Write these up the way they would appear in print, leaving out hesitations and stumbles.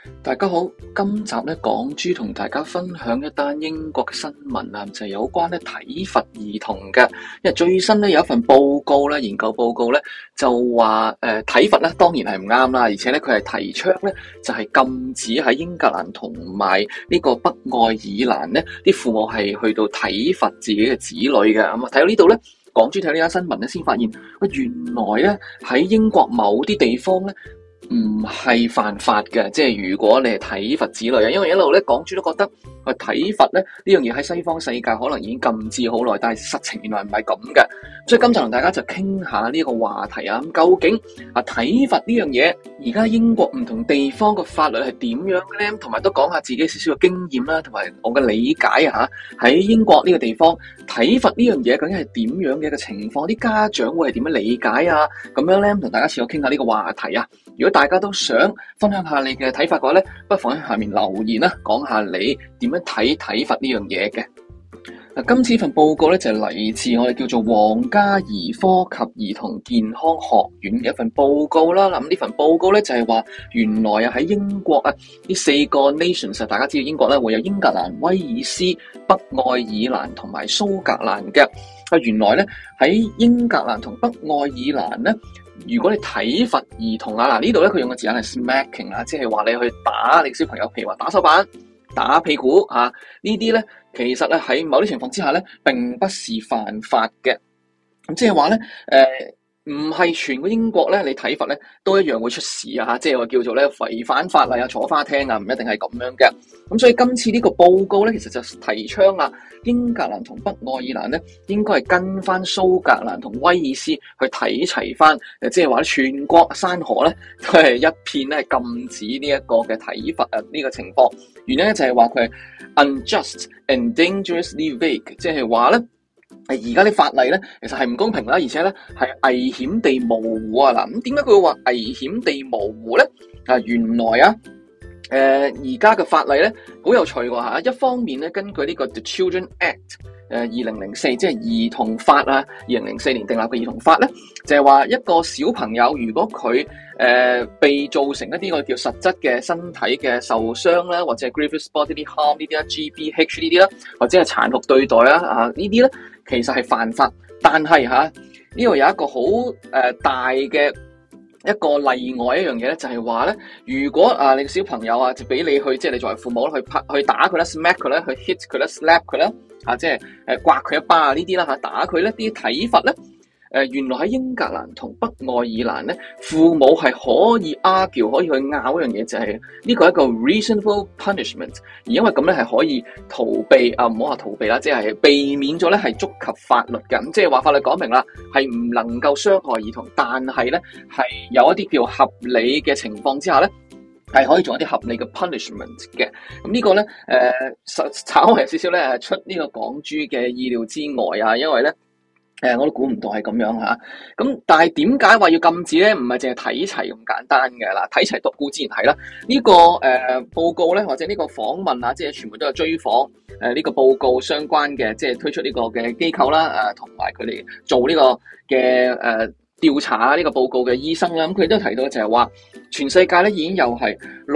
大家好，今集咧港豬同大家分享一單英國嘅新聞啊，就係有關咧體罰兒童嘅。因為最新咧有一份報告咧，研究報告咧就話體罰咧當然係唔啱啦，而且咧佢係提倡咧就係禁止喺英格蘭同埋呢個北愛爾蘭咧啲父母係去到體罰自己嘅子女嘅。咁啊睇到呢度咧，港豬睇呢單新聞咧先發現，原來咧喺英國某啲地方咧唔係犯法嘅，即係如果你係體罰子女啊，因為一路咧港豬都覺得體罰咧呢樣嘢喺西方世界可能已經禁止好耐，但係實情原來唔係咁嘅，所以今集同大家就傾下呢個話題啊。咁究竟體罰呢樣嘢而家英國唔同地方嘅法律係點樣嘅咧？同埋都講下自己少少嘅經驗啦，同埋我嘅理解啊。喺英國呢個地方體罰呢樣嘢究竟係點樣嘅一個情況？啲家長會係點樣理解啊？咁樣咧同大家試下傾下呢個話題啊。如果大家都想分享下你嘅睇法嘅話咧，不妨喺下面留言啦，講下你點樣睇體罰呢樣嘢嘅。今次份報告咧就係嚟自我哋叫做皇家兒科及兒童健康學院嘅一份報告啦。咁呢份報告咧就係話，原來喺英國呢4個 nations， 大家知道英國咧會有英格蘭、威爾斯、北愛爾蘭同埋蘇格蘭嘅。原來咧喺英格蘭同北愛爾蘭咧，如果你體罰兒童呢度咧佢用嘅字眼係 smacking 即係話你去打你小朋友，譬如話打手板、打屁股呢啲咧，其實咧喺某啲情況之下咧，並不是犯法嘅。咁即係話咧，唔係全個英國咧，你體罰咧都一樣會出事即係話叫做咧違反法例坐花廳唔一定係咁樣嘅。咁所以今次呢個報告咧，其實就提倡英格蘭同北愛爾蘭咧，應該係跟翻蘇格蘭同威爾斯去睇齊翻，即係話全國山河咧都係一片咧禁止呢一個嘅體罰呢個情況。原因咧就係話佢係 unjust and dangerously vague， 即係話咧而家啲法例咧其實係唔公平啦，而且咧係危險地模糊嗱。咁點解佢會話危險地模糊咧？原來而家嘅法例咧好有趣喎。一方面咧根據呢個 The Children Act 2004，即係兒童法2004年訂立嘅兒童法咧，就係話一個小朋友如果佢被造成一啲我哋叫實質嘅身體嘅受傷啦，或者係 grievous bodily harm 呢啲GBH 呢啲啦，或者係殘酷對待呢啲咧，其實係犯法。但係呢度有一個好大嘅一個例外一樣嘢咧，就係話咧，如果你個小朋友就俾你去，即係你作為父母去打佢啦 ，smack 佢啦，去 hit 佢啦 ，slap 佢啦，即係刮佢一巴呢啲啦打佢咧啲體罰咧，原來喺英格蘭同北愛爾蘭咧，父母係可以 argue 可以去拗一樣嘢，就係呢個係一個 reasonable punishment， 而因為咁咧係可以逃避唔好話逃避啦，即係避免咗咧係觸及法律嘅。咁即係話法律講明啦，係唔能夠傷害兒童，但係咧係有一啲叫合理嘅情況之下咧，係可以做一啲合理嘅 punishment 嘅。咁呢個咧稍微有少少咧出呢個港豬嘅意料之外因為咧我都估唔到係咁樣咁但係點解話要禁止咧？唔係淨係睇齊咁簡單嘅啦，睇齊獨固自然係啦。呢個報告咧，或者呢個訪問即係全部都有追訪呢個報告相關嘅，即係推出呢個嘅機構啦，同埋佢哋做呢個嘅調查呢個報告嘅醫生啦。咁佢都提到就係話，全世界咧已經有係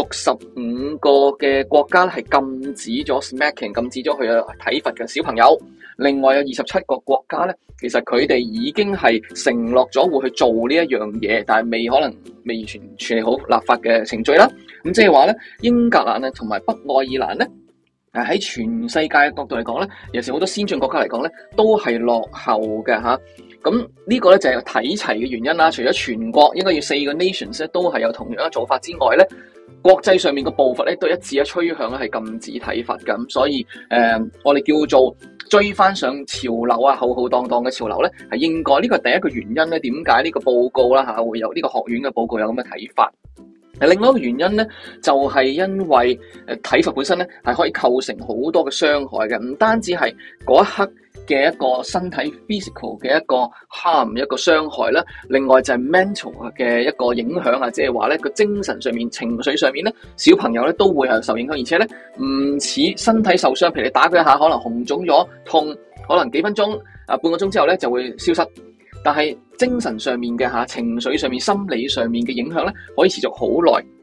65個嘅國家係禁止咗 smacking， 禁止咗佢體罰嘅小朋友。另外有27個國家咧，其實佢哋已經係承諾咗會去做呢一樣嘢，但係可能未完全處理好立法嘅程序啦。咁即係話咧，英格蘭同埋北愛爾蘭咧，喺全世界嘅角度嚟講咧，尤其是好多先進國家嚟講咧，都係落後嘅咁呢個咧就係睇齊嘅原因啦。除咗全國應該要4個 nations 咧都係有同樣嘅做法之外咧，國際上面嘅步伐咧都一致嘅趨向咧係禁止體罰嘅。咁所以我哋叫做追翻上潮流浩浩蕩蕩嘅潮流咧係應該。呢個係第一個原因咧，點解呢個報告啦會有呢個學院嘅報告有咁嘅睇法。另外一個原因咧，就係因為體罰本身咧係可以構成好多嘅傷害嘅，唔單止係嗰一刻嘅一個身體 physical 嘅一個 harm 一個傷害啦，另外就係 mental 嘅一個影響即係話咧個精神上面、情緒上面咧，小朋友咧都會係受影響，而且咧唔似身體受傷，譬如你打佢一下可能紅腫咗痛，可能幾分鐘半個鐘之後咧就會消失。但係精神上面嘅情緒上面、心理上面嘅影響咧，可以持續好耐。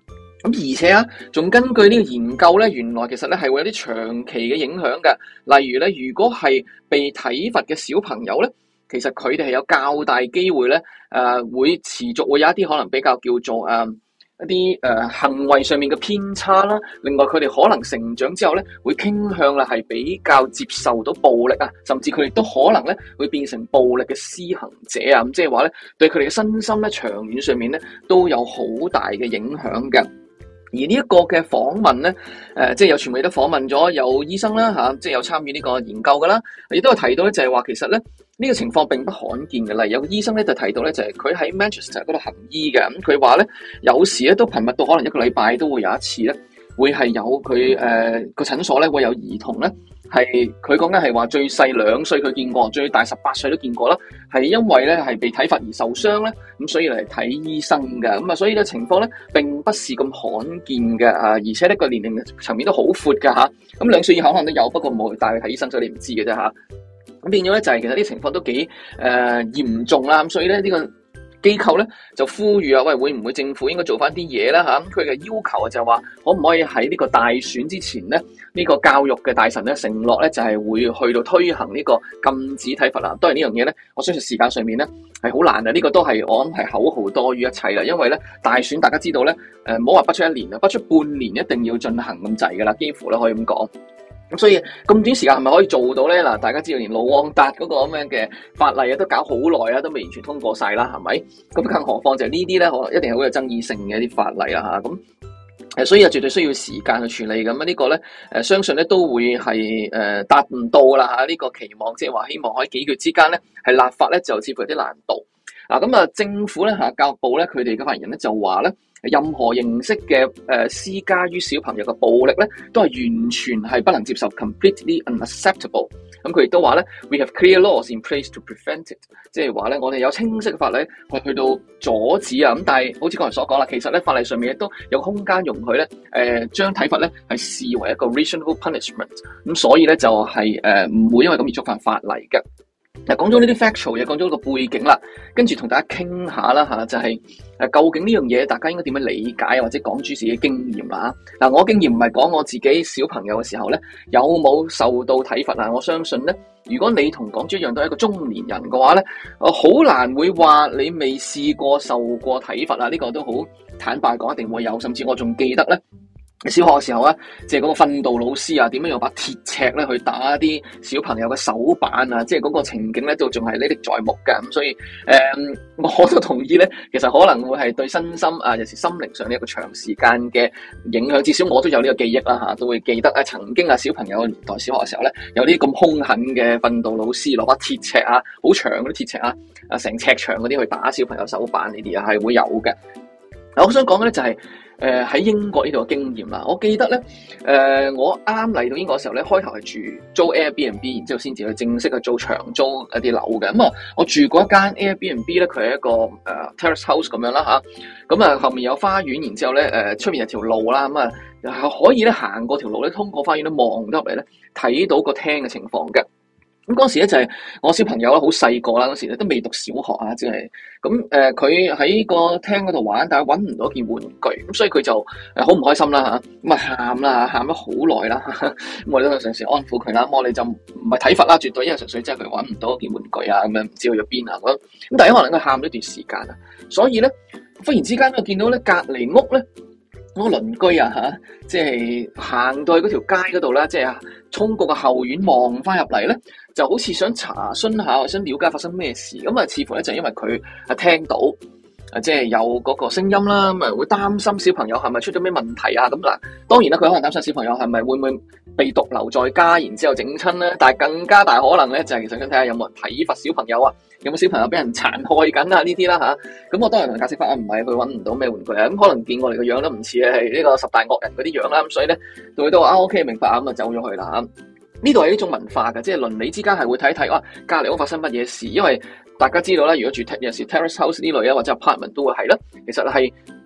咁而且啊，仲根據呢個研究咧，原來其實咧係會有啲長期嘅影響嘅。例如咧，如果係被體罰嘅小朋友咧，其實佢哋係有較大機會咧，會持續會有一啲可能比較叫做一啲行為上面嘅偏差啦。另外佢哋可能成長之後咧，會傾向啦係比較接受到暴力啊，甚至佢哋都可能咧會變成暴力嘅施行者啊。咁即係話咧，對佢哋嘅身心咧，長遠上面咧都有好大嘅影響嘅。而呢一個嘅訪問咧，即係有傳媒都訪問咗有醫生啦，即係有參與呢個研究噶啦，亦都有提到咧，就係話其實咧呢個情況並不罕見嘅。例如有個醫生咧就提到咧，就係佢喺 Manchester 嗰度行醫嘅，咁佢話咧有時咧都頻密到可能一個禮拜都會有一次咧，會係有佢個診所咧會有兒童咧。係佢講緊係話最細2歲佢見過，最大18歲都見過啦。係因為咧係被體罰而受傷咧，咁所以嚟睇醫生嘅。咁啊，所以呢情況咧並不是咁罕見嘅啊，而且呢個年齡層面都好闊㗎嚇。咁2歲以下可能都有，不過冇帶佢睇醫生，所以你唔知嘅啫嚇。咁變咗咧就係其實啲情況都幾嚴重啦。咁所以咧呢個機構咧就呼籲啊，喂，會唔會政府應該做翻啲嘢啦嚇？咁佢嘅要求就係話，可唔可以喺呢個大選之前咧，呢個教育嘅大臣咧承諾咧就係會去到推行呢個禁止體罰啦。當然呢樣嘢咧，我相信時間上面咧係好難啊。呢個都係我諗係口號多於一切啦。因為咧大選大家知道咧，唔好話不出1年啊，不出半年一定要進行咁滯噶啦，幾乎咧可以咁講。咁所以咁短時間係咪可以做到咧？嗱，大家知道連盧旺達嗰個咁樣嘅法例啊，都搞好耐啊，都未完全通過晒啦，係咪？咁更何況就係呢啲咧，可能一定係好有爭議性嘅一啲法例啦嚇。咁所以絕對需要時間去處理。咁呢個咧相信咧都會係達唔到啦嚇。呢個期望即係話希望喺幾個月之間咧係立法咧，就似乎有啲難度。咁啊，政府咧教育部咧佢哋嘅發言人咧就話咧，任何形式嘅施加於小朋友嘅暴力咧，都係完全係不能接受 ，completely unacceptable。咁佢亦都話咧 ，we have clear laws in place to prevent it， 即係話咧，我哋有清晰嘅法例去到阻止啊。咁但係好似剛才所講啦，其實咧法例上面亦都有空間容許咧，將體罰咧係視為一個 reasonable punishment。咁所以咧就係唔會因為咁而觸犯法例嘅。嗱，講咗呢啲 factual 嘢，講咗個背景啦，跟住同大家傾下啦嚇，就係究竟呢樣嘢大家應該點樣理解，或者講主自己經驗啦嚇。嗱，我經驗唔係講我自己小朋友嘅時候咧，有冇受到體罰啊？我相信咧，如果你同港豬一樣都係一個中年人嘅話咧，好難會話你未試過受過體罰啊！呢個都好坦白講，一定會有，甚至我仲記得咧。小學嘅時候啊，即係嗰個訓導老師啊，點樣用把鐵尺咧去打啲小朋友嘅手板啊，即係嗰個情景咧都仲係歷歷在目嘅。咁所以我都同意咧，其實可能會係對身心啊，尤其是心靈上呢一個長時間嘅影響。至少我都有呢個記憶啦嚇，都會記得曾經小朋友嘅年代，小學嘅時候咧，有啲咁兇狠嘅訓導老師攞把鐵尺啊，好長嗰啲鐵尺啊，成尺長嗰啲去打小朋友手板，呢啲啊係會有嘅。我想講嘅咧就係喺英國呢度嘅經驗啦。我記得咧，我啱嚟到英國嘅時候咧，開頭係租 Airbnb， 然之後先至去正式去做長租一啲樓嘅。咁我住過一間 Airbnb 咧，佢係一個terrace house 咁樣啦吓。咁後面有花園，然之後咧出面有條路啦，咁可以咧行過條路咧，通過花園咧望得入嚟咧，睇到個廳嘅情況嘅。咁嗰時咧就係我小朋友啦，好細個啦，嗰時咧都未讀小學啊，即係咁佢喺個廳嗰度玩，但係揾唔到件玩具，咁所以佢就好唔開心啦嚇，咁喊啦，喊咗好耐啦，咁我哋都嘗試安撫佢啦，咁我哋就唔係體罰啦，絕對因為純粹即係佢揾唔到件玩具啊，咁樣唔知去咗邊啊咁，但係可能佢喊咗一段時間啊，所以咧忽然之間我見到咧隔離屋咧。我鄰居啊即係行到去嗰條街嗰度啦，即係衝過個後院望翻入嚟咧，就好似想查詢下，或想了解發生咩事。咁似乎咧就因為佢聽到即係有嗰個聲音啦，咁會擔心小朋友係咪出咗咩問題啊？咁嗱，當然啦，佢可能擔心小朋友係咪會唔會被獨留在家，然之後整親咧？但係更加大可能咧，就係其實想睇下有冇人體罰小朋友啊，有冇小朋友俾人殘害緊啊？呢啲啦吓，咁我當然同佢解釋翻，唔係佢揾唔到咩玩具啊，咁可能見我哋個樣都唔似係呢個十大惡人嗰啲樣啦，咁所以咧，佢都話OK 明白啊，咁就走咗去啦吓。呢度係呢種文化嘅，即係鄰里之間係會睇一睇，隔離屋發生乜嘢事，因為大家知道啦，如果住有時 terrace house 呢類啊，或者 apartment 都會係啦，其實係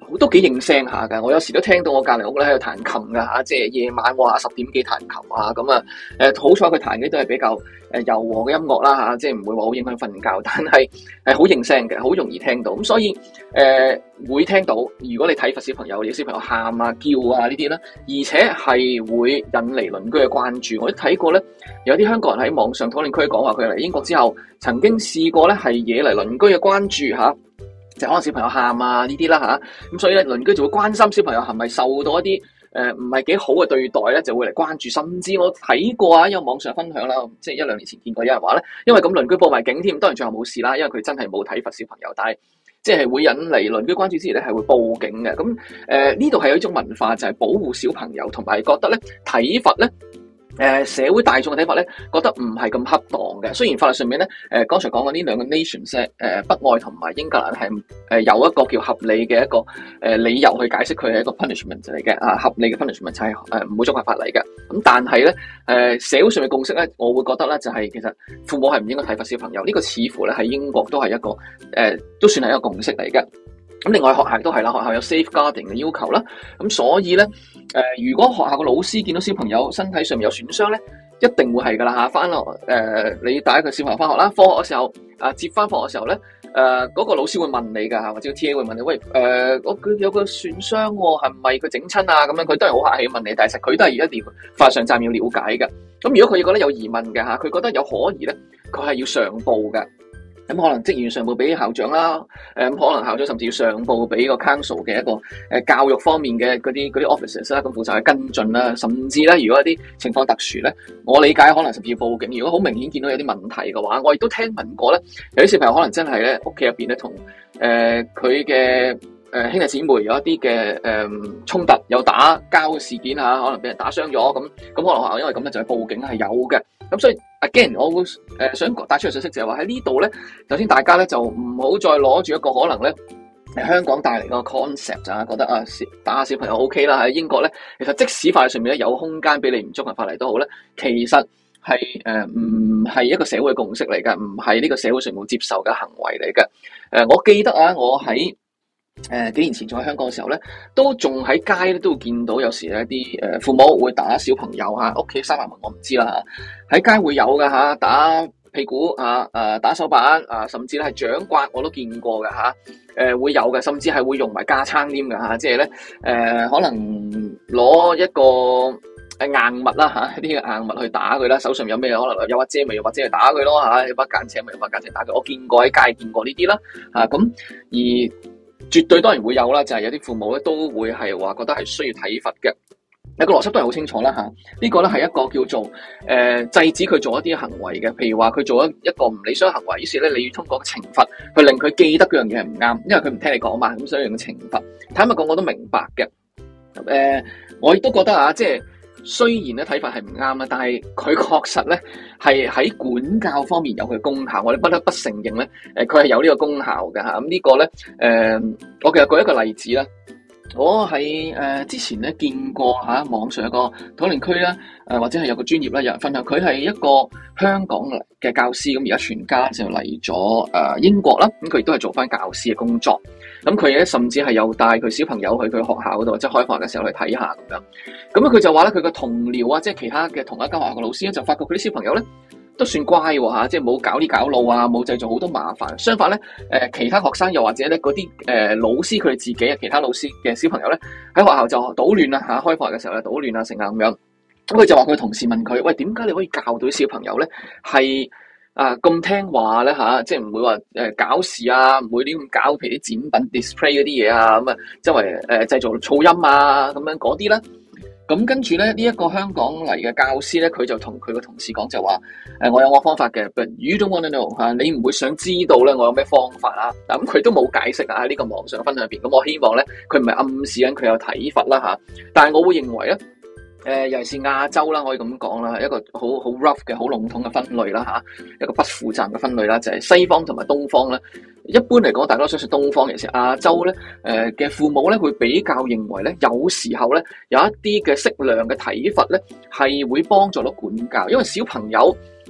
都幾應聲下㗎。我有時都聽到我隔離屋咧喺度彈琴㗎嚇，即係夜晚10點幾彈琴啊咁啊。好彩佢彈嘅都係比較柔和嘅音樂啦嚇，即係唔會話好影響瞓覺，但係好應聲嘅，好容易聽到。咁所以會聽到，如果你體罰小朋友，你小朋友喊啊叫啊呢啲咧，而且係會引嚟鄰居嘅關注。我都睇過咧，有啲香港人喺網上討論區講話，佢嚟英國之後曾經試過咧係惹嚟鄰居嘅關注嚇。就可能小朋友喊啊呢啲啦嚇，咁所以咧鄰居就會關心小朋友係咪受到一啲唔係幾好嘅對待咧，就會嚟關注。甚至我睇過啊，有網上分享啦，即係1-2年前見過有人話咧，因為咁鄰居報埋警添，當然最後冇事啦，因為佢真係冇體罰小朋友，但係即係會引嚟鄰居關注之餘咧係會報警嘅。咁呢度係有一種文化就係保護小朋友，同埋覺得咧體罰咧。社會大眾嘅睇法咧，覺得唔係咁恰當嘅。雖然法律上面咧，剛才講嘅呢兩個 nations 北愛同埋英格蘭係有一個叫合理嘅一個理由去解釋佢係一個 punishment 嚟嘅啊，合理嘅 punishment 就係唔會觸犯法例嘅。咁但係咧社會上嘅共識咧，我會覺得咧就係其實父母係唔應該體罰小朋友。呢個似乎咧喺英國都係一個都算係一個共識嚟嘅。咁另外學校都係啦，學校有 safeguarding 嘅要求啦。咁所以咧，如果學校嘅老師見到小朋友身體上面有損傷咧，一定會係噶啦嚇。翻落你帶一個小朋友翻學啦，放學嘅時候接翻課嘅時候咧，嗰個老師會問你㗎，或者個 TA 會問你，喂佢有個損傷喎，係咪佢整親啊？咁樣佢都係好客氣問你，但係實佢都係一定要法上站要了解嘅。咁如果佢覺得有疑問嘅嚇，佢覺得有可疑咧，佢係要上報嘅。咁可能職員上報俾校長啦，可能校長甚至要上報俾個 council 嘅一個教育方面嘅嗰啲 officers 啦，咁負責去跟進啦，甚至咧如果一啲情況特殊咧，我理解可能甚至要報警。如果好明顯見到有啲問題嘅話，我亦都聽聞過咧，有啲小朋友可能真係咧屋企入邊咧同佢嘅兄弟姊妹有一啲嘅衝突，有打交嘅事件嚇，可能俾人打傷咗咁，可能學校因為咁咧就係報警係有嘅。咁所以 again 我會想帶出嘅信息就係話喺呢度咧，首先大家咧就唔好再攞住一個可能咧香港帶嚟個 concept 啊，覺得打小朋友 OK 啦。喺英國咧，其實即使法律上面咧有空間俾你唔觸犯法例都好咧，其實係唔係一個社會共識嚟嘅，唔係呢個社會上會接受嘅行為嚟嘅。我記得我喺幾年前仲喺香港嘅時候咧，都仲喺街咧都會見到有時一啲父母會打小朋友嚇，屋企閂埋門我唔知啦嚇，喺街會有㗎嚇，打屁股打手板甚至係掌摑我都見過㗎嚇，會有嘅，甚至係會用埋架撐添㗎嚇，即係咧可能攞一個硬物啦嚇，啲硬物去打佢啦，手上有咩可能有把遮咪用把遮去打佢咯嚇，有把間尺咪用把間尺打佢。我見過喺街見過呢啲啦嚇，咁而絕對當然會有啦，就係有啲父母咧都會係話覺得係需要體罰嘅。一個邏輯都係好清楚啦嚇，呢個咧係一個叫做制止佢做一啲行為嘅，譬如話佢做一個唔理想行為，於是咧你要通過懲罰去令佢記得嗰樣嘢係唔啱，因為佢唔聽你講嘛，咁所以用懲罰。坦白講我都明白嘅，我亦都覺得即係。雖然咧體罰係唔啱啦，但係佢確實咧係喺管教方面有佢功效，我哋不得不承認咧，佢係有呢個功效嘅嚇。咁呢個咧，我其實舉一個例子啦。我喺之前咧見過網上一個討論區啦，或者係有個專頁啦，有人分享佢係一個香港嘅教師，咁而家全家就嚟咗英國啦，咁佢亦都係做翻教師嘅工作，咁佢咧甚至係有帶佢小朋友去佢學校嗰度，即係開放嘅時候去睇下咁樣，咁佢就話咧佢個同僚啊，即係其他嘅同一間學校嘅老師咧，就發覺佢啲小朋友咧都算乖喎嚇，即係冇搞呢搞路啊，冇製造好多麻煩。相反咧，其他學生又或者咧嗰啲老師佢哋自己啊，其他老師嘅小朋友咧喺學校就搗亂啦嚇，開課嘅時候咧搗亂啊成啊咁樣。咁佢就話佢同事問佢：喂，點解你可以教到啲小朋友咧係咁聽話咧嚇？即係唔會話搞事啊，唔會啲咁搞，譬如啲展品 display 嗰啲嘢啊，咁啊周圍製造噪音啊咁樣嗰啲咧。咁跟住咧，呢一個香港嚟嘅教師咧，佢就同佢個同事講就話：我有我方法嘅 ，but you don't want to know 嚇，你唔會想知道咧，我有咩方法啊？咁佢都冇解釋喺呢個網上分享入邊。咁我希望咧，佢唔係暗示緊佢有體罰啦嚇，但係我會認為咧，尤其是亞洲啦，可以咁講啦，一個好 rough 嘅好籠統嘅分類啦嚇，一個不負責嘅分類啦，就係西方同埋東方咧。一般嚟講，大家都相信東方，尤其是亞洲咧，嘅父母咧會比較認為咧，有時候咧有一啲嘅適量嘅體罰咧係會幫助到管教，因為小朋友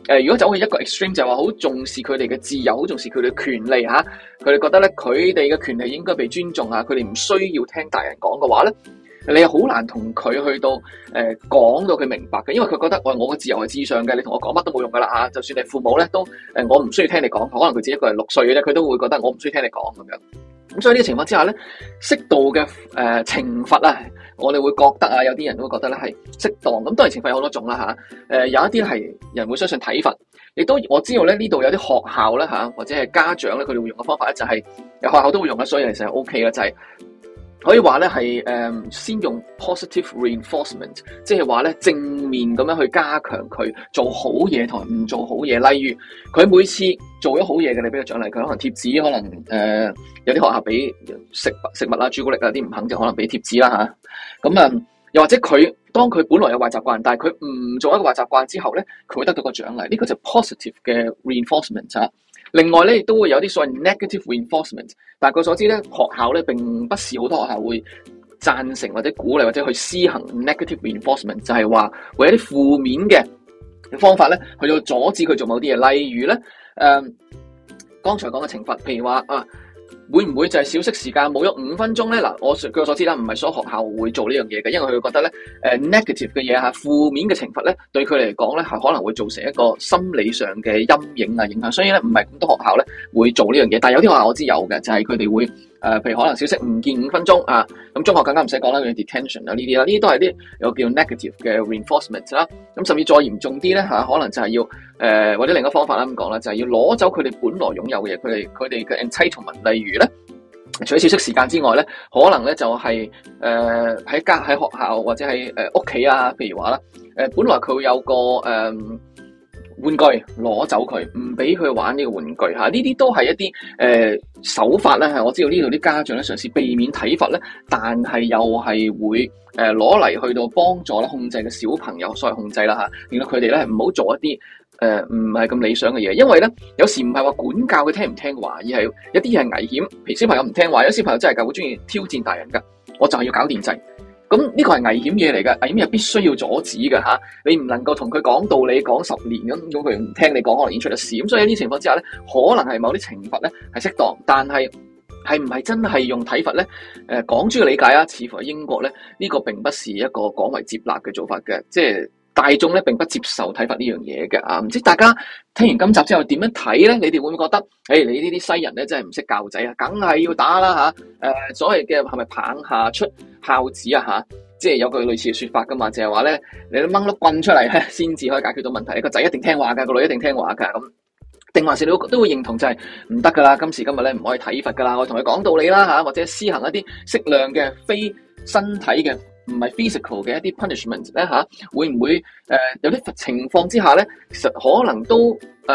如果走去一個 extreme 就係話好重視佢哋嘅自由，好重視佢哋嘅權利嚇，佢哋覺得咧佢哋嘅權利應該被尊重啊，佢哋唔需要聽大人講嘅話咧，你又好難同佢去到講到佢明白嘅，因為佢覺得我嘅自由係至上嘅，你同我講乜都冇用噶啦嚇，就算你父母咧都我唔需要聽你講，可能佢自己一個係6歲嘅啫，佢都會覺得我唔需要聽你講咁樣。咁所以呢個情況之下咧，適度嘅懲罰啊，我哋會覺得啊，有啲人都會覺得咧係適當。咁當然懲罰有好多種啦嚇，有一啲係人會相信體罰，亦都我知道咧呢度有啲學校咧嚇，或者係家長咧佢哋會用嘅方法咧就係學校都會用啦，所以其實係 OK 嘅，就係可以話咧係先用 positive reinforcement， 即係話咧正面咁樣去加強佢做好嘢同唔做好嘢。例如佢每次做咗好嘢嘅，你俾個獎勵佢，可能貼紙，可能有啲學校俾食物啊、朱古力啊，啲唔肯就可能俾貼紙啦嚇。咁又或者當佢本來有壞習慣，但係佢唔做一個壞習慣之後咧，佢會得到個獎勵。呢個就係 positive 嘅 reinforcement 啊。另外咧，亦都會有啲所謂 negative reinforcement， 但係據所知咧，學校咧並不是好多學校會贊成或者鼓勵或者去施行 negative reinforcement， 就係話會有啲負面嘅方法咧，去到阻止佢做某啲嘢。例如咧，剛才講嘅懲罰，譬如話會唔會就係小息時間冇咗5分鐘咧？嗱，據我所知啦，唔係所有學校會做呢樣嘢嘅，因為佢會覺得咧，negative 嘅嘢嚇，負面嘅懲罰咧，對佢嚟講咧係可能會造成一個心理上嘅陰影啊影響，所以咧唔係咁多學校咧會做呢樣嘢。但係有啲學校我知有嘅，就係佢哋會譬如可能小息唔見5分鐘啊，咁中學更加唔使講啦，佢 detention 啊呢啲啦，呢啲都係啲有叫 negative 嘅 reinforcement 啦。咁甚至再嚴重啲咧嚇，可能就係要或者另一個方法啦咁講啦，就係要攞走佢哋本來擁有嘅嘢，佢哋嘅 entitlement， 例如咧。除咗小息時間之外咧，可能咧就係喺學校或者喺屋企啊，譬如話啦，本來佢有個玩具攞走佢，唔俾佢玩呢個玩具嚇，呢啲都係一啲手法咧。我知道呢度啲家長咧嘗試避免體罰咧，但係又係會攞嚟去到幫助咧控制嘅小朋友，所謂控制啦嚇，令到佢哋咧唔好做一啲唔係咁理想嘅嘢。因為咧有時唔係話管教佢聽唔聽話，而係一啲嘢係危險。譬如小朋友唔聽話，有小朋友真係好中意挑戰大人㗎，我就係要搞電掣。咁呢個係危險嘢嚟嘅，危險嘢必須要阻止嘅嚇。你唔能夠同佢講道理講10年咁佢唔聽你講，可能已經出咗事。咁所以喺呢啲情況之下咧，可能係某啲懲罰咧係適當，但係唔係真係用體罰咧？港豬嘅理解啊，似乎喺英國咧呢個並不是一個廣為接納嘅做法嘅，即係大眾咧並不接受體罰呢樣嘢嘅啊！唔知大家聽完今集之後點樣睇咧？你哋會唔會覺得，你呢啲西人咧真係唔識教仔啊？梗係要打啦嚇！所謂嘅係咪棒下出孝子啊嚇？即係有句類似嘅説法噶嘛，就係話咧，你都掹碌棍出嚟咧，先至可以解決到問題。個仔一定聽話㗎，個女一定聽話㗎咁。定還是你都會認同就係唔得㗎啦？今時今日咧唔可以體罰㗎啦，我同佢講道理啦嚇，或者施行一啲適量嘅非身體嘅。唔係 physical 嘅一啲 punishment 咧嚇，會唔會有啲情況之下咧，其實可能都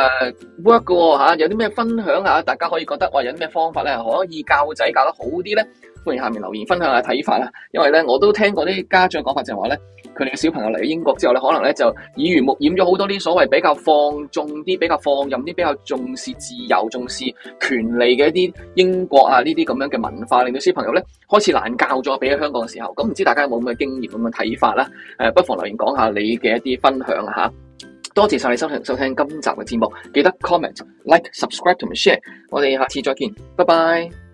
work 嘅喎嚇？有啲咩分享下？大家可以覺得話有啲咩方法咧可以教仔教得好啲咧？歡迎下面留言分享下睇法啦。因為咧我都聽過啲家長講法就係話咧，佢哋嘅小朋友嚟英國之後咧，可能咧就耳濡目染咗好多啲所謂比較放縱啲、比較放任啲、比較重視自由、重視權利嘅一啲英國啊呢啲咁樣嘅文化，令到小朋友咧開始難教咗，比喺香港嘅時候。咁唔知大家有冇咁嘅經驗、咁嘅睇法啦？不妨留言講下你嘅一啲分享嚇。多謝晒你收聽今集嘅節目，記得 comment、like、subscribe 同埋 share。我哋下次再見，拜拜。